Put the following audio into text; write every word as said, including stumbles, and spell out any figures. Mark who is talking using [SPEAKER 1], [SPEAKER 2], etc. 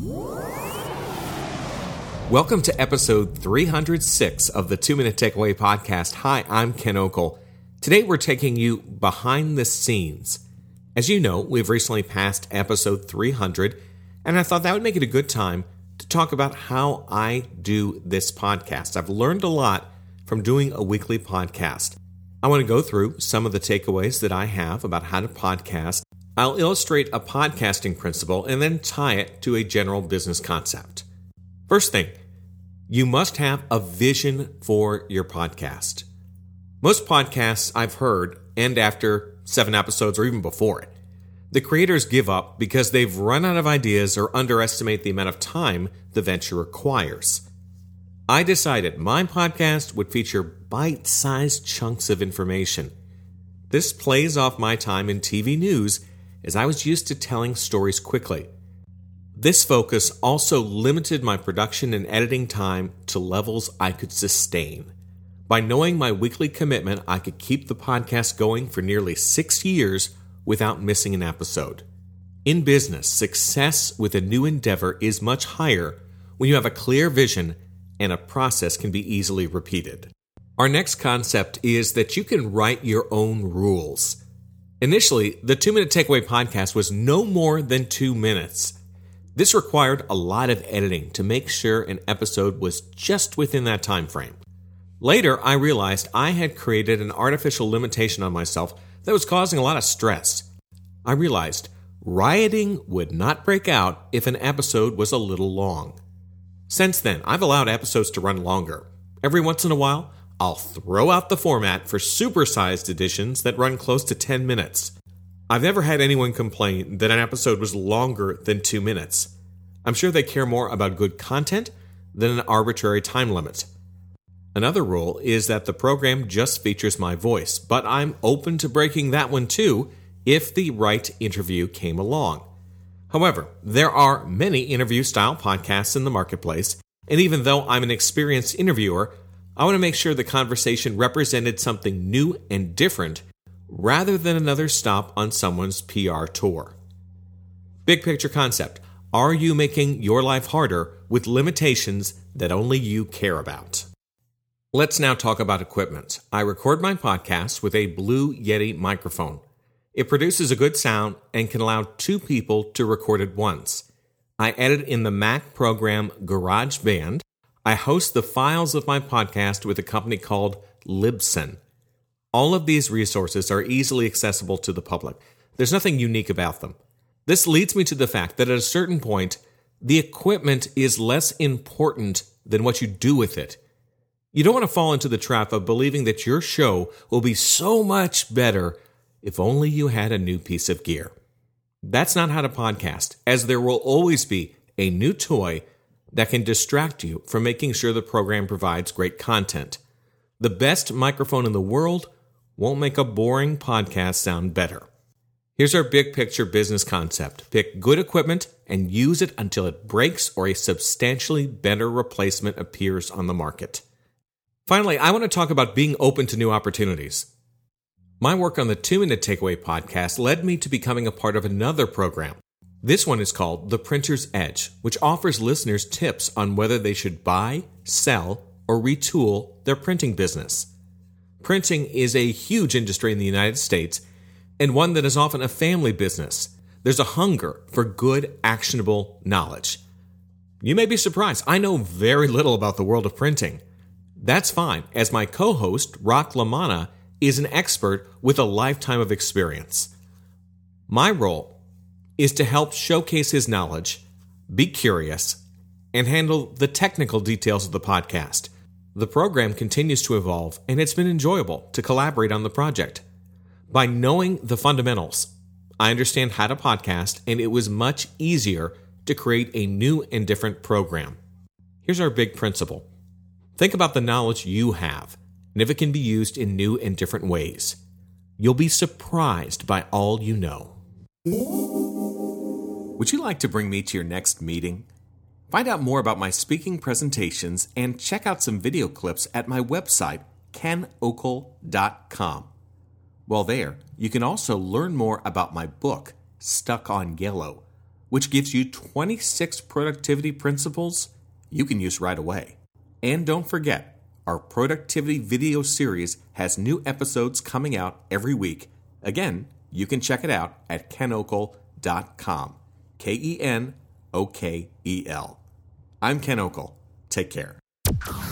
[SPEAKER 1] Welcome to episode three hundred six of the two minute Takeaway Podcast. Hi, I'm Ken Okel. Today we're taking you behind the scenes. As you know, we've recently passed episode three hundred, and I thought that would make it a good time to talk about how I do this podcast. I've learned a lot from doing a weekly podcast. I want to go through some of the takeaways that I have about how to podcast. I'll illustrate a podcasting principle and then tie it to a general business concept. First thing, you must have a vision for your podcast. Most podcasts I've heard end after seven episodes or even before it. The creators give up because they've run out of ideas or underestimate the amount of time the venture requires. I decided my podcast would feature bite-sized chunks of information. This plays off my time in T V news as I was used to telling stories quickly. This focus also limited my production and editing time to levels I could sustain. By knowing my weekly commitment, I could keep the podcast going for nearly six years without missing an episode. In business, success with a new endeavor is much higher when you have a clear vision and a process can be easily repeated. Our next concept is that you can write your own rules. Initially, the two minute Takeaway Podcast was no more than two minutes. This required a lot of editing to make sure an episode was just within that time frame. Later, I realized I had created an artificial limitation on myself that was causing a lot of stress. I realized rioting would not break out if an episode was a little long. Since then, I've allowed episodes to run longer. Every once in a while, I'll throw out the format for supersized editions that run close to ten minutes. I've never had anyone complain that an episode was longer than two minutes. I'm sure they care more about good content than an arbitrary time limit. Another rule is that the program just features my voice, but I'm open to breaking that one too if the right interview came along. However, there are many interview-style podcasts in the marketplace, and even though I'm an experienced interviewer, I want to make sure the conversation represented something new and different rather than another stop on someone's P R tour. Big picture concept. Are you making your life harder with limitations that only you care about? Let's now talk about equipment. I record my podcast with a Blue Yeti microphone. It produces a good sound and can allow two people to record at once. I edit in the Mac program GarageBand. I host the files of my podcast with a company called Libsyn. All of these resources are easily accessible to the public. There's nothing unique about them. This leads me to the fact that at a certain point, the equipment is less important than what you do with it. You don't want to fall into the trap of believing that your show will be so much better if only you had a new piece of gear. That's not how to podcast, as there will always be a new toy that can distract you from making sure the program provides great content. The best microphone in the world won't make a boring podcast sound better. Here's our big picture business concept. Pick good equipment and use it until it breaks or a substantially better replacement appears on the market. Finally, I want to talk about being open to new opportunities. My work on the two minute Takeaway Podcast led me to becoming a part of another program. This one is called The Printer's Edge, which offers listeners tips on whether they should buy, sell, or retool their printing business. Printing is a huge industry in the United States and one that is often a family business. There's a hunger for good, actionable knowledge. You may be surprised. I know very little about the world of printing. That's fine, as my co-host, Rock LaManna, is an expert with a lifetime of experience. My role is to help showcase his knowledge, be curious, and handle the technical details of the podcast. The program continues to evolve, and it's been enjoyable to collaborate on the project. By knowing the fundamentals, I understand how to podcast, and it was much easier to create a new and different program. Here's our big principle. Think about the knowledge you have, and if it can be used in new and different ways. You'll be surprised by all you know. Would you like to bring me to your next meeting? Find out more about my speaking presentations and check out some video clips at my website, ken okel dot com. While there, you can also learn more about my book, Stuck on Yellow, which gives you twenty-six productivity principles you can use right away. And don't forget, our productivity video series has new episodes coming out every week. Again, you can check it out at ken okel dot com. K E N O K E L. I'm Ken Okel. Take care.